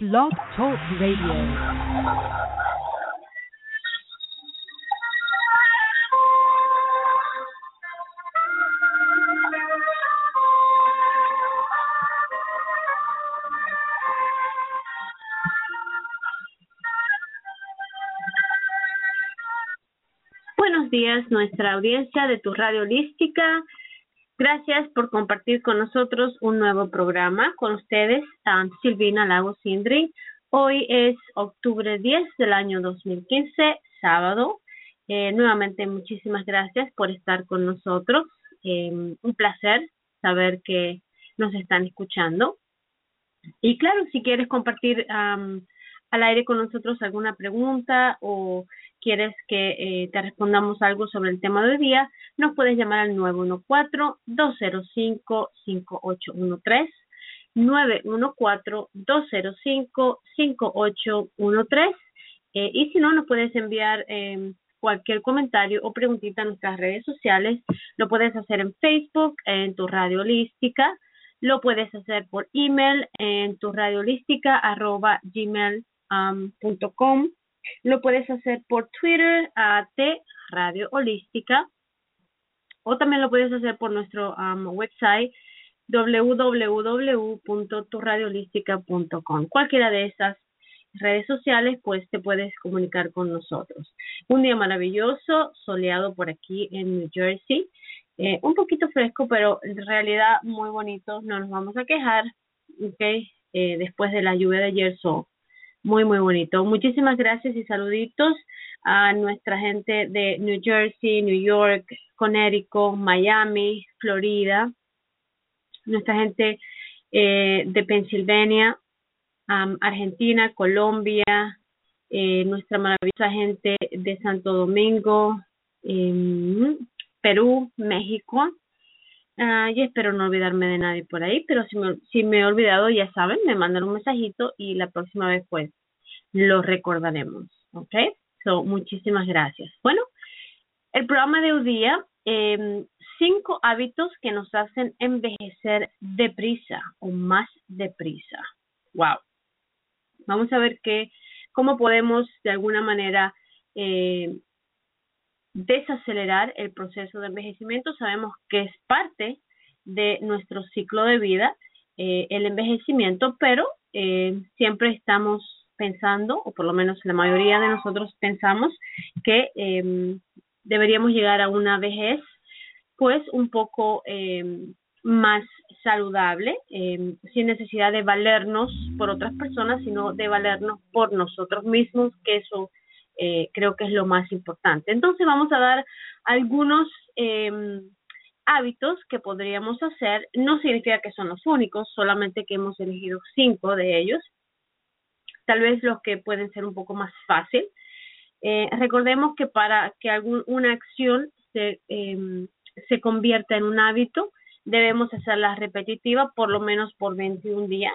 Blog Talk Radio. Buenos días, nuestra audiencia de tu radio holística. Gracias por compartir con nosotros un nuevo programa. Con ustedes, Silvina Lagos Indri. Hoy es octubre 10 del año 2015, sábado. Nuevamente, muchísimas gracias por estar con nosotros. Un placer saber que nos están escuchando. Y claro, si quieres compartir al aire con nosotros alguna pregunta o quieres que te respondamos algo sobre el tema de hoy día, nos puedes llamar al 914-205-5813, 914-205-5813, y si no, nos puedes enviar cualquier comentario o preguntita a nuestras redes sociales. Lo puedes hacer en Facebook, en tu radio holística, lo puedes hacer por email en tu radio holística @gmail.com. Lo puedes hacer por Twitter @radio holística, o también lo puedes hacer por nuestro website www.turradioholística.com. Cualquiera de esas redes sociales, pues te puedes comunicar con nosotros. Un día maravilloso, soleado por aquí en New Jersey. Un poquito fresco, pero en realidad muy bonito. No nos vamos a quejar, ¿okay? Después de la lluvia de ayer, muy, muy bonito. Muchísimas gracias y saluditos a nuestra gente de New Jersey, New York, Connecticut, Miami, Florida, nuestra gente de Pensilvania, Argentina, Colombia, nuestra maravillosa gente de Santo Domingo, Perú, México. Y espero no olvidarme de nadie por ahí, pero si me he olvidado, ya saben, me mandan un mensajito y la próxima vez pues lo recordaremos, ¿ok? Muchísimas gracias. Bueno, el programa de hoy día, 5 hábitos que nos hacen envejecer deprisa o más deprisa. Wow. Vamos a ver cómo podemos de alguna manera desacelerar el proceso de envejecimiento. Sabemos que es parte de nuestro ciclo de vida, el envejecimiento, pero siempre estamos pensando, o por lo menos la mayoría de nosotros pensamos, que deberíamos llegar a una vejez pues un poco más saludable, sin necesidad de valernos por otras personas, sino de valernos por nosotros mismos, que eso creo que es lo más importante. Entonces vamos a dar algunos hábitos que podríamos hacer. No significa que son los únicos, solamente que hemos elegido 5 de ellos. Tal vez los que pueden ser un poco más fácil. Recordemos que para que una acción se convierta en un hábito, debemos hacerla repetitiva por lo menos por 21 días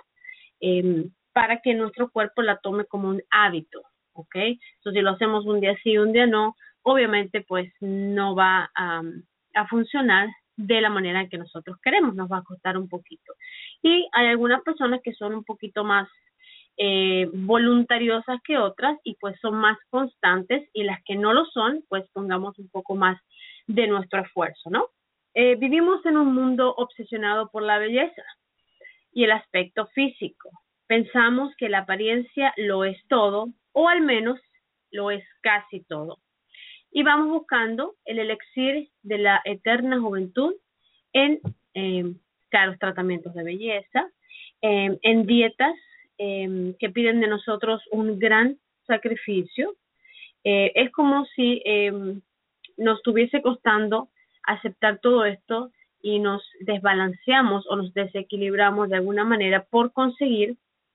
para que nuestro cuerpo la tome como un hábito. ¿Ok? Entonces, si lo hacemos un día sí, un día no, obviamente pues no va a funcionar de la manera que nosotros queremos, nos va a costar un poquito. Y hay algunas personas que son un poquito más voluntariosas que otras y pues son más constantes, y las que no lo son, pues pongamos un poco más de nuestro esfuerzo, ¿no? Vivimos en un mundo obsesionado por la belleza y el aspecto físico. Pensamos que la apariencia lo es todo, o al menos lo es casi todo. Y vamos buscando el elixir de la eterna juventud en caros tratamientos de belleza, en dietas que piden de nosotros un gran sacrificio. Es como si nos estuviese costando aceptar todo esto y nos desbalanceamos o nos desequilibramos de alguna manera por conseguir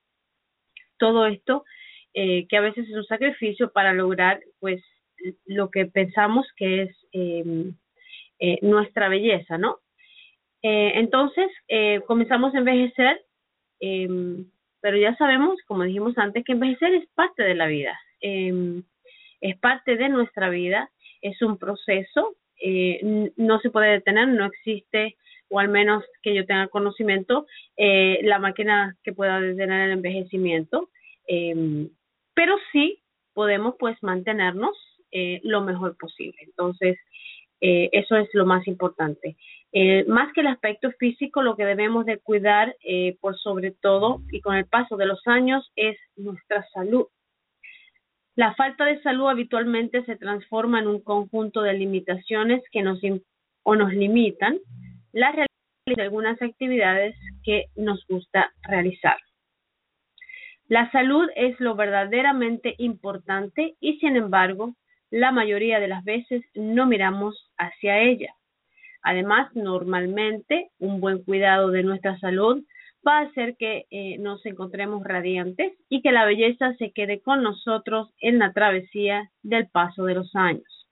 todo esto, que a veces es un sacrificio para lograr pues lo que pensamos que es nuestra belleza, ¿no? Entonces comenzamos a envejecer, pero ya sabemos, como dijimos antes, que envejecer es parte de la vida, es parte de nuestra vida, es un proceso, no se puede detener, no existe, o al menos que yo tenga conocimiento, la máquina que pueda detener el envejecimiento. pero sí podemos pues mantenernos lo mejor posible. Entonces, eso es lo más importante. Más que el aspecto físico, lo que debemos de cuidar por sobre todo y con el paso de los años es nuestra salud. La falta de salud habitualmente se transforma en un conjunto de limitaciones que nos limitan la realización de algunas actividades que nos gusta realizar. La salud es lo verdaderamente importante y, sin embargo, la mayoría de las veces no miramos hacia ella. Además, normalmente, un buen cuidado de nuestra salud va a hacer que nos encontremos radiantes y que la belleza se quede con nosotros en la travesía del paso de los años.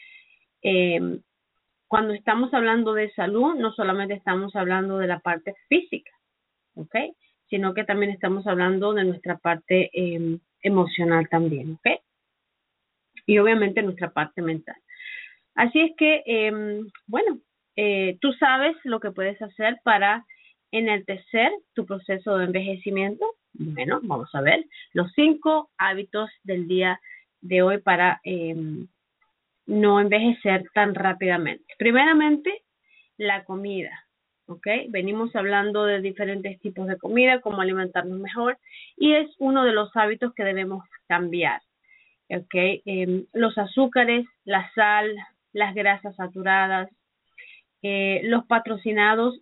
Cuando estamos hablando de salud, no solamente estamos hablando de la parte física, ¿ok? Sino que también estamos hablando de nuestra parte emocional también, ¿ok? Y obviamente nuestra parte mental. Así es que, tú sabes lo que puedes hacer para enaltecer tu proceso de envejecimiento. Bueno, vamos a ver los 5 hábitos del día de hoy para no envejecer tan rápidamente. Primeramente, la comida. ¿Ok? Venimos hablando de diferentes tipos de comida, cómo alimentarnos mejor, y es uno de los hábitos que debemos cambiar. ¿Ok? Los azúcares, la sal, las grasas saturadas, los patrocinados,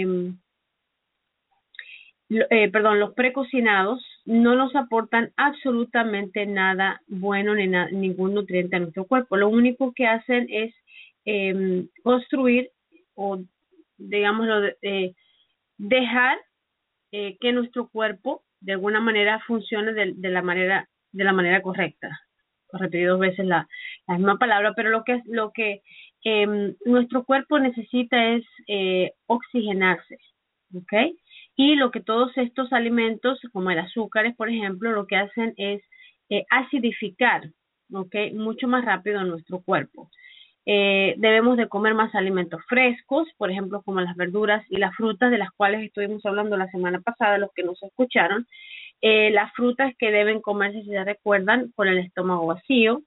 los precocinados no nos aportan absolutamente nada bueno ni ningún nutriente a nuestro cuerpo. Lo único que hacen es construir o, digámoslo, dejar que nuestro cuerpo de alguna manera funcione de la manera correcta. Repetí 2 veces la misma palabra, pero lo que nuestro cuerpo necesita es oxigenarse, ¿ok? Y lo que todos estos alimentos, como el azúcar, por ejemplo, lo que hacen es acidificar, ¿ok? Mucho más rápido en nuestro cuerpo. Debemos de comer más alimentos frescos, por ejemplo, como las verduras y las frutas, de las cuales estuvimos hablando la semana pasada, los que nos escucharon. Las frutas que deben comerse, si se recuerdan, con el estómago vacío.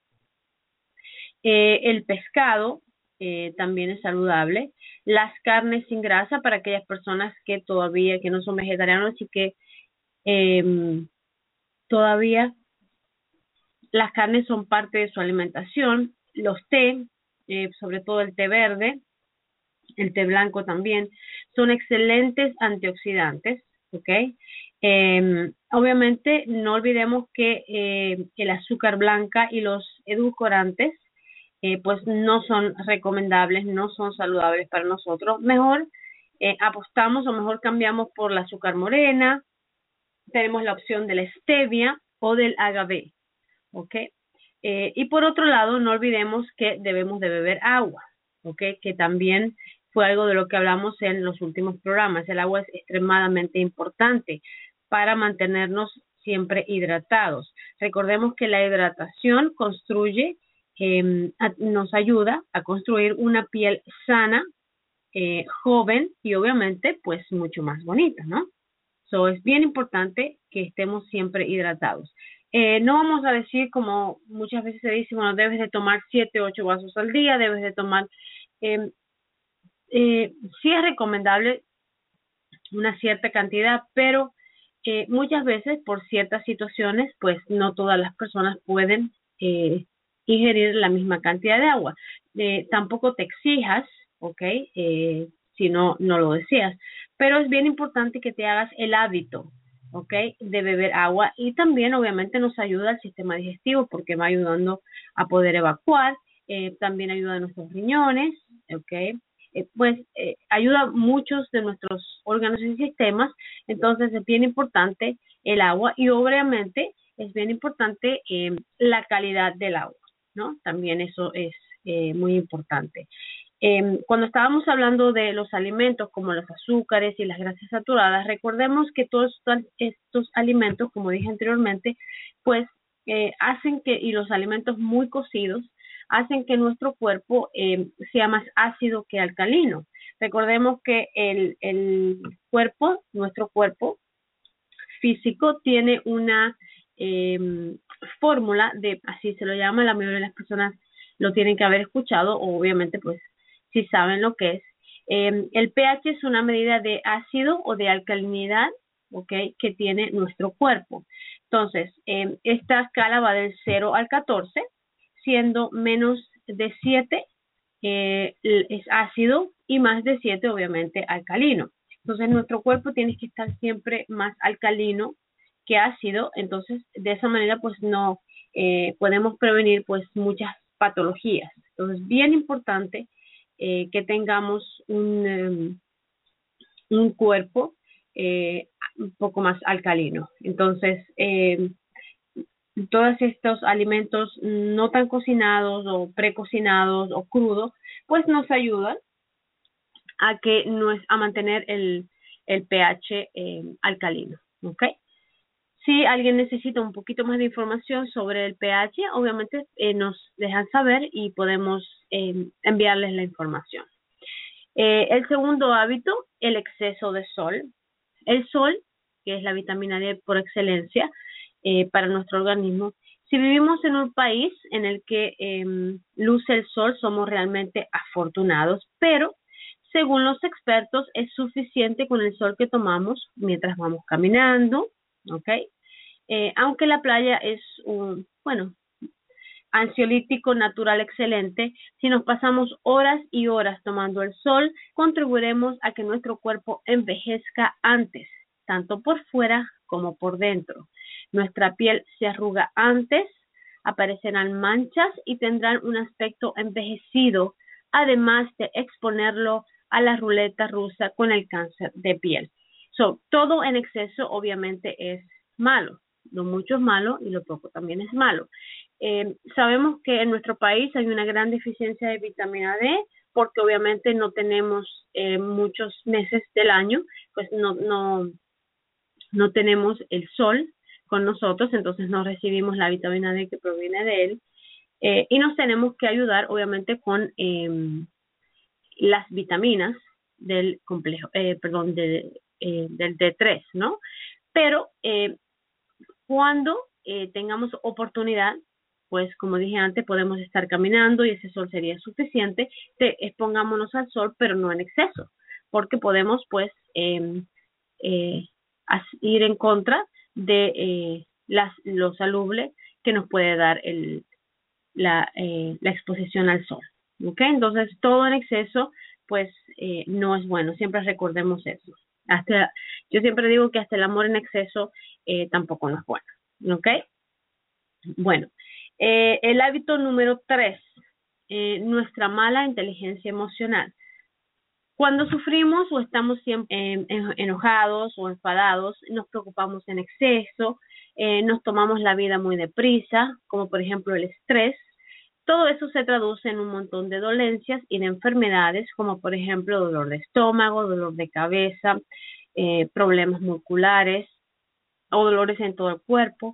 El pescado también es saludable. Las carnes sin grasa para aquellas personas que no son vegetarianos y que todavía las carnes son parte de su alimentación. Los té, sobre todo el té verde, el té blanco también, son excelentes antioxidantes, ¿ok? Obviamente no olvidemos que el azúcar blanca y los edulcorantes pues no son recomendables, no son saludables para nosotros. Mejor apostamos o mejor cambiamos por la azúcar morena. Tenemos la opción de la stevia o del agave, ¿ok? Y por otro lado, no olvidemos que debemos de beber agua, ¿ok? Que también fue algo de lo que hablamos en los últimos programas. El agua es extremadamente importante para mantenernos siempre hidratados. Recordemos que la hidratación nos ayuda a construir una piel sana, joven y obviamente pues mucho más bonita, ¿no? So, es bien importante que estemos siempre hidratados. No vamos a decir, como muchas veces se dice, bueno, debes de tomar 7, 8 vasos al día, debes de tomar, sí es recomendable una cierta cantidad, pero muchas veces por ciertas situaciones, pues no todas las personas pueden ingerir la misma cantidad de agua. Tampoco te exijas, ¿ok? Si no lo deseas, pero es bien importante que te hagas el hábito, ¿ok? De beber agua, y también obviamente nos ayuda al sistema digestivo porque va ayudando a poder evacuar, también ayuda a nuestros riñones, ¿ok? Ayuda a muchos de nuestros órganos y sistemas. Entonces es bien importante el agua y obviamente es bien importante la calidad del agua, ¿no? También eso es muy importante. Cuando estábamos hablando de los alimentos como los azúcares y las grasas saturadas, recordemos que todos estos alimentos, como dije anteriormente, pues hacen y los alimentos muy cocidos, hacen que nuestro cuerpo sea más ácido que alcalino. Recordemos que nuestro cuerpo físico tiene una fórmula así se lo llama, la mayoría de las personas lo tienen que haber escuchado, o obviamente pues si saben lo que es. El pH es una medida de ácido o de alcalinidad, ¿ok? Que tiene nuestro cuerpo. Entonces, esta escala va del 0 al 14, siendo menos de 7 es ácido y más de 7 obviamente alcalino. Entonces nuestro cuerpo tiene que estar siempre más alcalino que ácido, entonces de esa manera pues no podemos prevenir pues muchas patologías. Entonces bien importante que tengamos un cuerpo un poco más alcalino. Entonces todos estos alimentos no tan cocinados o precocinados o crudos, pues nos ayudan a mantener el pH alcalino, ¿ok? Si alguien necesita un poquito más de información sobre el pH, obviamente nos dejan saber y podemos enviarles la información. El segundo hábito, el exceso de sol. El sol, que es la vitamina D por excelencia para nuestro organismo. Si vivimos en un país en el que luce el sol, somos realmente afortunados, pero según los expertos es suficiente con el sol que tomamos mientras vamos caminando, ¿ok? Aunque la playa es un, bueno, ansiolítico natural excelente, si nos pasamos horas y horas tomando el sol, contribuiremos a que nuestro cuerpo envejezca antes, tanto por fuera como por dentro. Nuestra piel se arruga antes, aparecerán manchas y tendrán un aspecto envejecido, además de exponerlo a la ruleta rusa con el cáncer de piel. Todo en exceso obviamente es malo. Lo mucho es malo y lo poco también es malo. Sabemos que en nuestro país hay una gran deficiencia de vitamina D porque obviamente no tenemos muchos meses del año, pues no tenemos el sol con nosotros, entonces no recibimos la vitamina D que proviene de él y nos tenemos que ayudar obviamente con las vitaminas del complejo, del D3, ¿no? Pero cuando tengamos oportunidad, pues como dije antes, podemos estar caminando y ese sol sería suficiente. Expongámonos al sol, pero no en exceso, porque podemos pues ir en contra de lo salubre que nos puede dar la exposición al sol. ¿Ok? Entonces todo en exceso pues no es bueno, siempre recordemos eso. Yo siempre digo que hasta el amor en exceso tampoco no es bueno. ¿Ok? Bueno, el hábito número 3, nuestra mala inteligencia emocional. Cuando sufrimos o estamos siempre enojados o enfadados, nos preocupamos en exceso, nos tomamos la vida muy deprisa, como por ejemplo el estrés. Todo eso se traduce en un montón de dolencias y de enfermedades, como por ejemplo dolor de estómago, dolor de cabeza, problemas musculares o dolores en todo el cuerpo,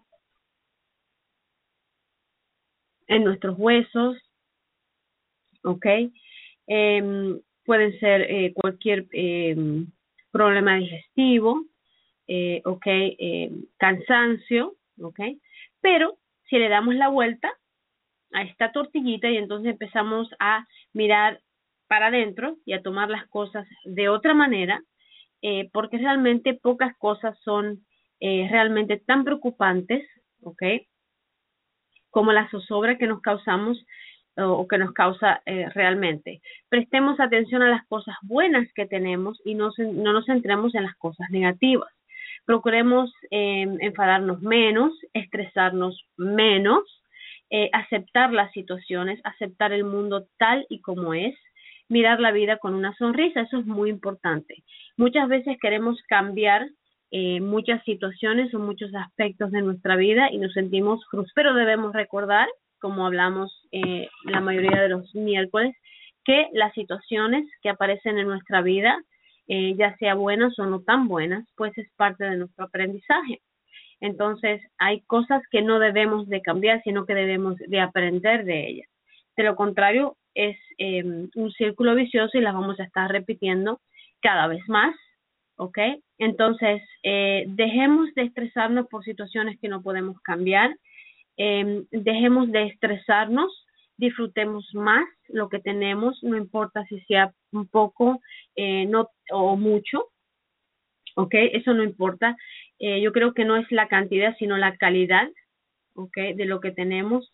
en nuestros huesos, ¿ok? Pueden ser cualquier problema digestivo, ¿ok? Cansancio, ¿ok? Pero si le damos la vuelta a esta tortillita y entonces empezamos a mirar para adentro y a tomar las cosas de otra manera, porque realmente pocas cosas son realmente tan preocupantes, ¿ok? Como la zozobra que nos causamos o que nos causa realmente. Prestemos atención a las cosas buenas que tenemos y no nos centremos en las cosas negativas. Procuremos enfadarnos menos, estresarnos menos, aceptar las situaciones, aceptar el mundo tal y como es, mirar la vida con una sonrisa, eso es muy importante. Muchas veces queremos cambiar muchas situaciones o muchos aspectos de nuestra vida y nos sentimos frustrados, pero debemos recordar, como hablamos la mayoría de los miércoles, que las situaciones que aparecen en nuestra vida, ya sea buenas o no tan buenas, pues es parte de nuestro aprendizaje. Entonces, hay cosas que no debemos de cambiar, sino que debemos de aprender de ellas. De lo contrario, es un círculo vicioso y las vamos a estar repitiendo cada vez más ¿ok? Entonces, dejemos de estresarnos por situaciones que no podemos cambiar, dejemos de estresarnos, disfrutemos más lo que tenemos, no importa si sea un poco no, o mucho, ¿ok? Eso no importa. Yo creo que no es la cantidad, sino la calidad, ¿ok? De lo que tenemos.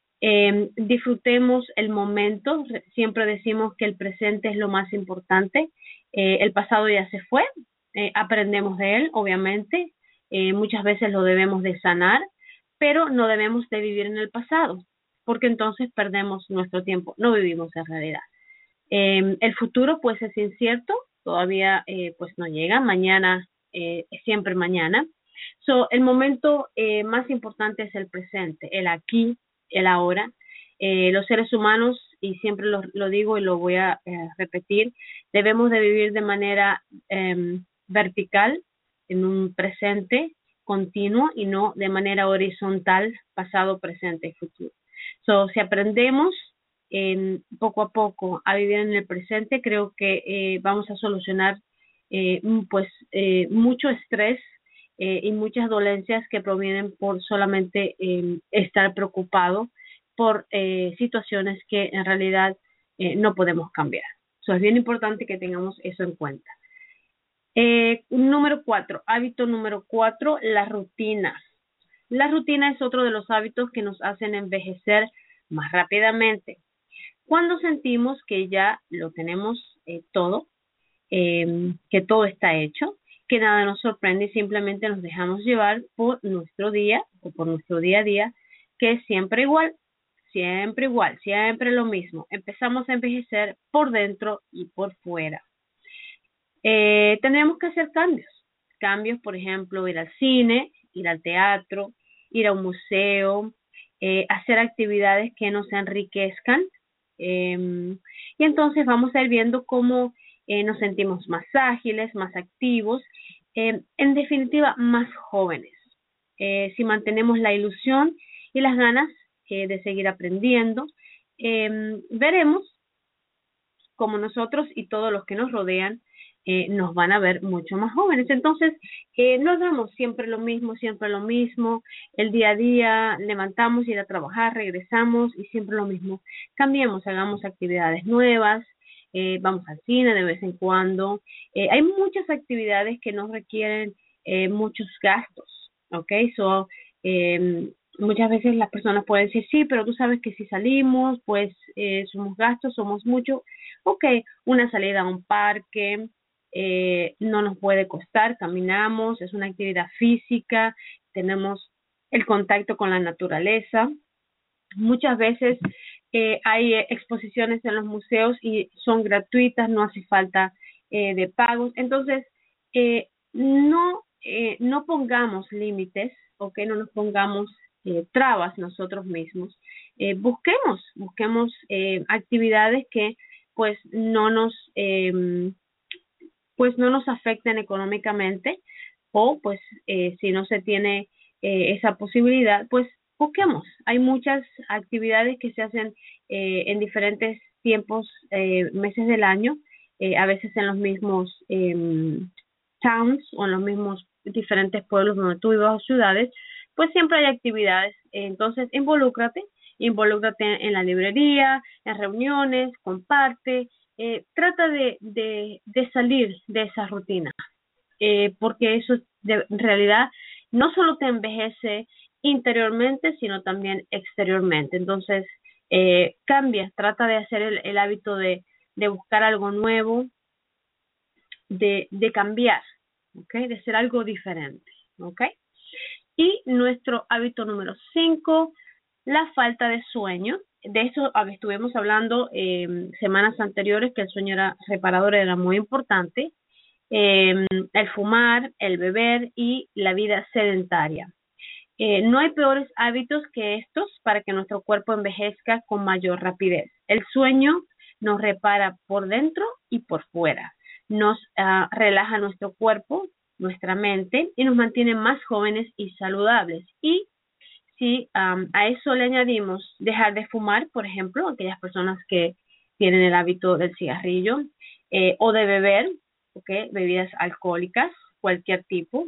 Disfrutemos el momento, siempre decimos que el presente es lo más importante. El pasado ya se fue, aprendemos de él, obviamente, muchas veces lo debemos de sanar, pero no debemos de vivir en el pasado, porque entonces perdemos nuestro tiempo, no vivimos en realidad. El futuro pues es incierto, todavía pues no llega, mañana es siempre mañana. El momento más importante es el presente, el aquí, el ahora. Los seres humanos, y siempre lo digo y lo voy a repetir, debemos de vivir de manera vertical, en un presente continuo y no de manera horizontal, pasado, presente y futuro. Si aprendemos poco a poco a vivir en el presente, creo que vamos a solucionar pues mucho estrés y muchas dolencias que provienen por solamente estar preocupado por situaciones que en realidad no podemos cambiar. Es bien importante que tengamos eso en cuenta. Número 4, hábito número 4, la rutina. La rutina es otro de los hábitos que nos hacen envejecer más rápidamente. Cuando sentimos que ya lo tenemos todo, que todo está hecho, que nada nos sorprende y simplemente nos dejamos llevar por nuestro día o por nuestro día a día, que es siempre igual, siempre lo mismo. Empezamos a envejecer por dentro y por fuera. Tendríamos que hacer cambios, por ejemplo, ir al cine, ir al teatro, ir a un museo, hacer actividades que nos enriquezcan, y entonces vamos a ir viendo cómo nos sentimos más ágiles, más activos, en definitiva, más jóvenes. Si mantenemos la ilusión y las ganas de seguir aprendiendo, veremos como nosotros y todos los que nos rodean nos van a ver mucho más jóvenes. Entonces, no hagamos siempre lo mismo, el día a día, levantamos, ir a trabajar, regresamos y siempre lo mismo. Cambiemos, hagamos actividades nuevas, vamos al cine de vez en cuando. Hay muchas actividades que no requieren muchos gastos, ¿ok? Muchas veces las personas pueden decir, sí, pero tú sabes que si salimos, pues somos gastos, somos mucho. Ok, una salida a un parque no nos puede costar, caminamos, es una actividad física, tenemos el contacto con la naturaleza. Muchas veces hay exposiciones en los museos y son gratuitas, no hace falta de pagos. Entonces, no pongamos límites, ¿ok? No nos pongamos trabas nosotros mismos. Busquemos actividades que pues no nos afecten económicamente, o pues si no se tiene esa posibilidad, pues busquemos. Hay muchas actividades que se hacen en diferentes tiempos, meses del año, a veces en los mismos towns o en los mismos diferentes pueblos donde tú vivas o ciudades, pues siempre hay actividades. Entonces, involúcrate en la librería, en reuniones, comparte, trata de salir de esa rutina, porque eso en realidad no solo te envejece interiormente, sino también exteriormente. Entonces, trata de hacer el hábito de buscar algo nuevo, de cambiar, ¿ok? De hacer algo diferente, ¿ok? Y nuestro hábito número 5, la falta de sueño. De eso estuvimos hablando semanas anteriores, que el sueño era reparador, era muy importante. El fumar, el beber y la vida sedentaria. No hay peores hábitos que estos para que nuestro cuerpo envejezca con mayor rapidez. El sueño nos repara por dentro y por fuera. Nos relaja nuestro cuerpo, nuestra mente y nos mantiene más jóvenes y saludables. Y si a eso le añadimos dejar de fumar, por ejemplo, aquellas personas que tienen el hábito del cigarrillo, o de beber, ¿ok? Bebidas alcohólicas, cualquier tipo.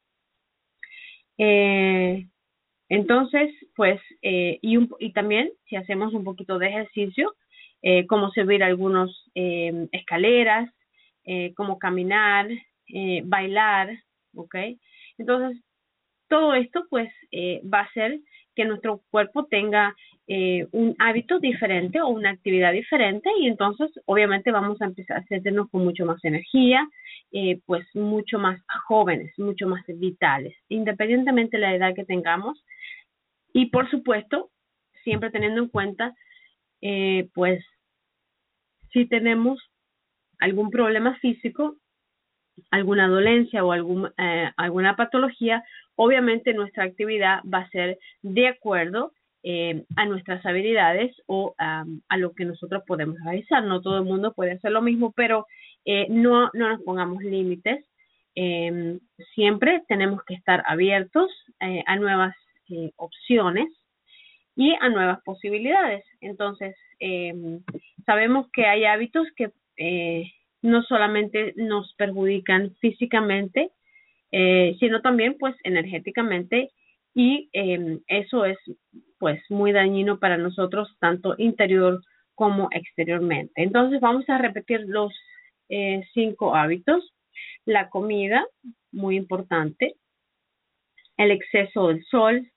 Eh, entonces, pues, y también si hacemos un poquito de ejercicio, como subir algunos escaleras, como caminar, bailar, ¿ok? Entonces, todo esto pues va a hacer que nuestro cuerpo tenga un hábito diferente o una actividad diferente y entonces obviamente vamos a empezar a sentirnos con mucho más energía, pues mucho más jóvenes, mucho más vitales, independientemente de la edad que tengamos y por supuesto siempre teniendo en cuenta pues si tenemos algún problema físico, alguna dolencia o alguna patología, obviamente nuestra actividad va a ser de acuerdo a nuestras habilidades o a lo que nosotros podemos realizar. No todo el mundo puede hacer lo mismo, pero no nos pongamos límites. Siempre tenemos que estar abiertos a nuevas opciones y a nuevas posibilidades. Entonces, sabemos que hay hábitos que no solamente nos perjudican físicamente, sino también pues energéticamente y eso es pues muy dañino para nosotros tanto interior como exteriormente. Entonces vamos a repetir los 5 hábitos. La comida, muy importante, el exceso del sol,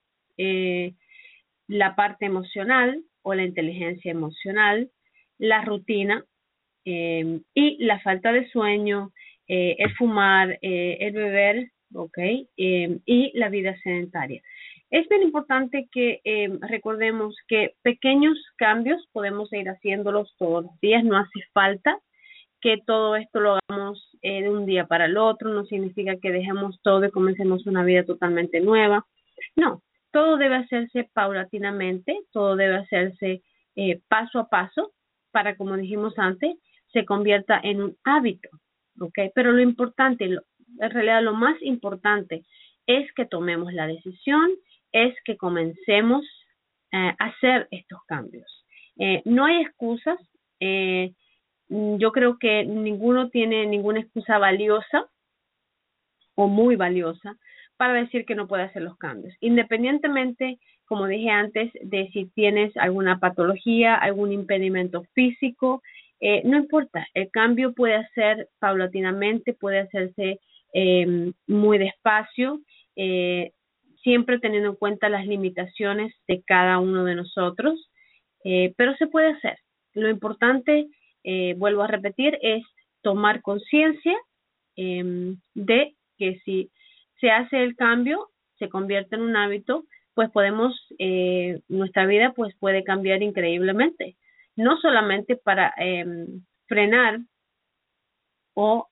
la parte emocional o la inteligencia emocional, la rutina y la falta de sueño, el fumar, el beber, ¿ok? Y la vida sedentaria. Es bien importante que recordemos que pequeños cambios podemos ir haciéndolos todos los días, no hace falta que todo esto lo hagamos de un día para el otro, no significa que dejemos todo y comencemos una vida totalmente nueva. No, todo debe hacerse paulatinamente, todo debe hacerse paso a paso para, como dijimos antes, se convierta en un hábito, ¿ok? Pero lo importante, en realidad lo más importante es que tomemos la decisión, es que comencemos a hacer estos cambios. No hay excusas, yo creo que ninguno tiene ninguna excusa valiosa o muy valiosa para decir que no puede hacer los cambios. Independientemente, como dije antes, de si tienes alguna patología, algún impedimento físico, no importa, el cambio puede hacer paulatinamente, puede hacerse muy despacio, siempre teniendo en cuenta las limitaciones de cada uno de nosotros, pero se puede hacer. Lo importante, vuelvo a repetir, es tomar conciencia de que si se hace el cambio, se convierte en un hábito, pues podemos, nuestra vida pues puede cambiar increíblemente. No solamente para frenar o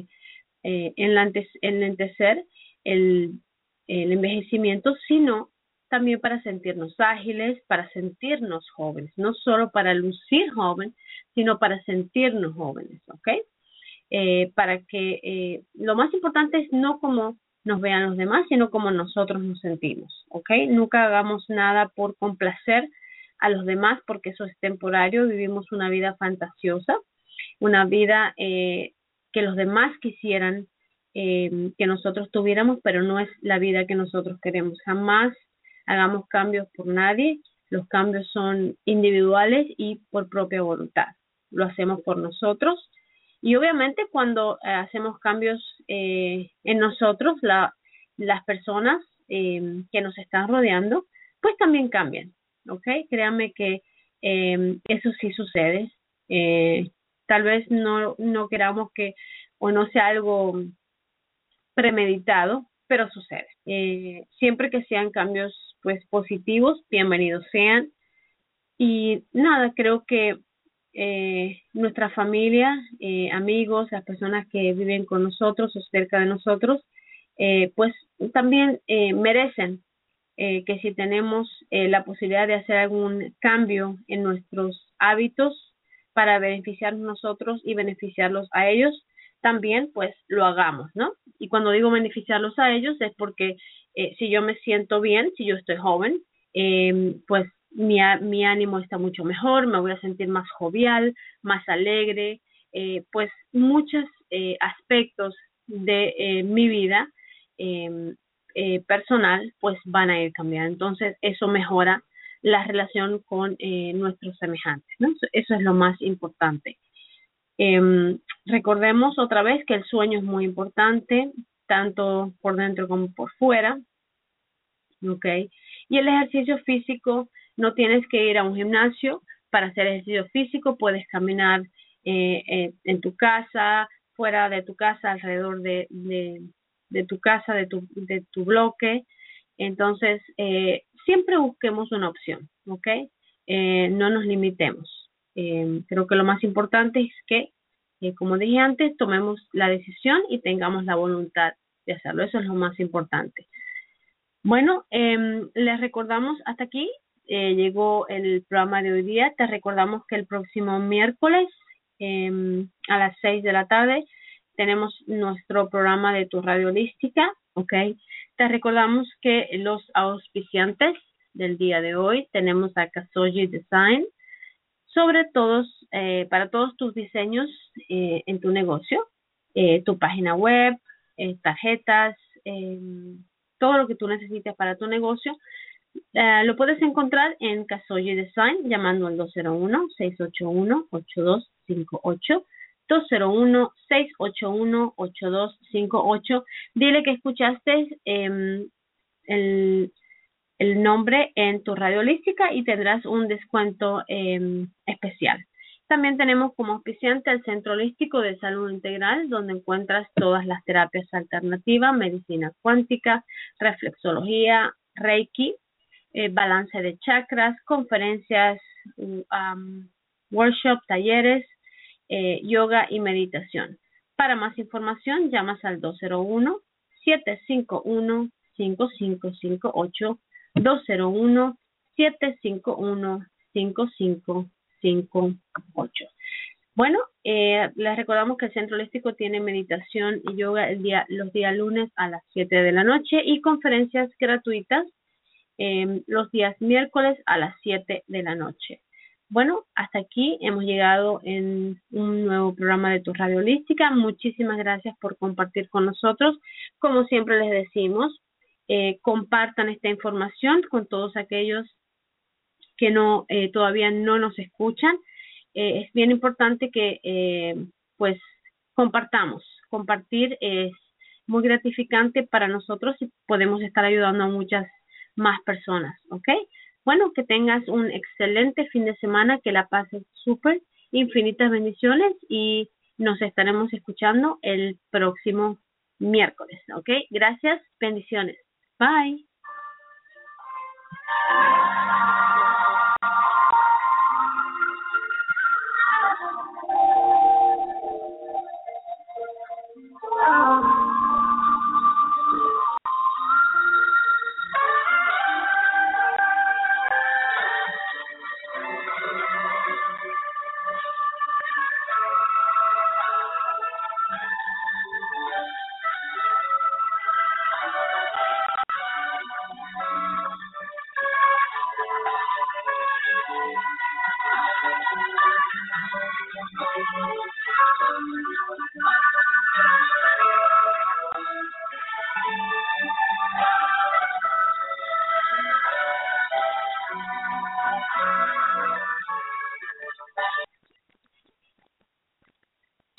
enlentecer el, el envejecimiento, sino también para sentirnos ágiles, para sentirnos jóvenes, no solo para lucir joven, sino para sentirnos jóvenes, ¿ok? Para que lo más importante es no como nos vean los demás, sino como nosotros nos sentimos, ¿ok? Nunca hagamos nada por complacer a los demás porque eso es temporario, vivimos una vida fantasiosa, una vida que los demás quisieran que nosotros tuviéramos, pero no es la vida que nosotros queremos. Jamás hagamos cambios por nadie, los cambios son individuales y por propia voluntad. Lo hacemos por nosotros y obviamente cuando hacemos cambios en nosotros, las personas que nos están rodeando, pues también cambian, ¿ok? Créanme que eso sí sucede. Tal vez no queramos que o no sea algo premeditado, pero sucede. Siempre que sean cambios pues positivos, bienvenidos sean. Y nada, creo que nuestra familia, amigos, las personas que viven con nosotros o cerca de nosotros, pues también merecen que si tenemos la posibilidad de hacer algún cambio en nuestros hábitos para beneficiarnos nosotros y beneficiarlos a ellos, también pues lo hagamos, ¿no? Y cuando digo beneficiarlos a ellos es porque si yo me siento bien, si yo estoy joven, pues mi ánimo está mucho mejor, me voy a sentir más jovial, más alegre, pues muchas aspectos de mi vida personal pues van a ir cambiando. Entonces eso mejora la relación con nuestros semejantes, ¿no? Eso es lo más importante. Recordemos otra vez que el sueño es muy importante, tanto por dentro como por fuera, ¿ok? Y el ejercicio físico, no tienes que ir a un gimnasio para hacer ejercicio físico, puedes caminar en tu casa, fuera de tu casa, alrededor de tu casa, de tu bloque. Entonces, siempre busquemos una opción, ¿ok? No nos limitemos. Creo que lo más importante es que, como dije antes, tomemos la decisión y tengamos la voluntad de hacerlo. Eso es lo más importante. Bueno, les recordamos hasta aquí. Llegó el programa de hoy día. Te recordamos que el próximo miércoles a las 6 de la tarde tenemos nuestro programa de Tu Radio Holística, ¿ok? Te recordamos que los auspiciantes del día de hoy tenemos a Kasoji Design, para todos tus diseños en tu negocio, tu página web, tarjetas, todo lo que tú necesites para tu negocio. Lo puedes encontrar en Kasoji Design llamando al 201-681-8258. 201-681-8258. Dile que escuchaste el nombre en tu radio holística y tendrás un descuento especial. También tenemos como auspiciante el Centro Holístico de Salud Integral, donde encuentras todas las terapias alternativas, medicina cuántica, reflexología, Reiki, balance de chakras, conferencias, workshops, talleres, yoga y meditación. Para más información, llamas al 201-751-5558, 201-751-5558. Bueno, les recordamos que el Centro Holístico tiene meditación y yoga los días lunes a las 7 de la noche y conferencias gratuitas los días miércoles a las 7 de la noche. Bueno, hasta aquí hemos llegado en un nuevo programa de Tu Radio Holística. Muchísimas gracias por compartir con nosotros. Como siempre les decimos, compartan esta información con todos aquellos que todavía no nos escuchan. Es bien importante que pues compartamos. Compartir es muy gratificante para nosotros y podemos estar ayudando a muchas más personas, ¿ok? Bueno, que tengas un excelente fin de semana, que la pases súper, infinitas bendiciones y nos estaremos escuchando el próximo miércoles, ¿ok? Gracias, bendiciones. Bye.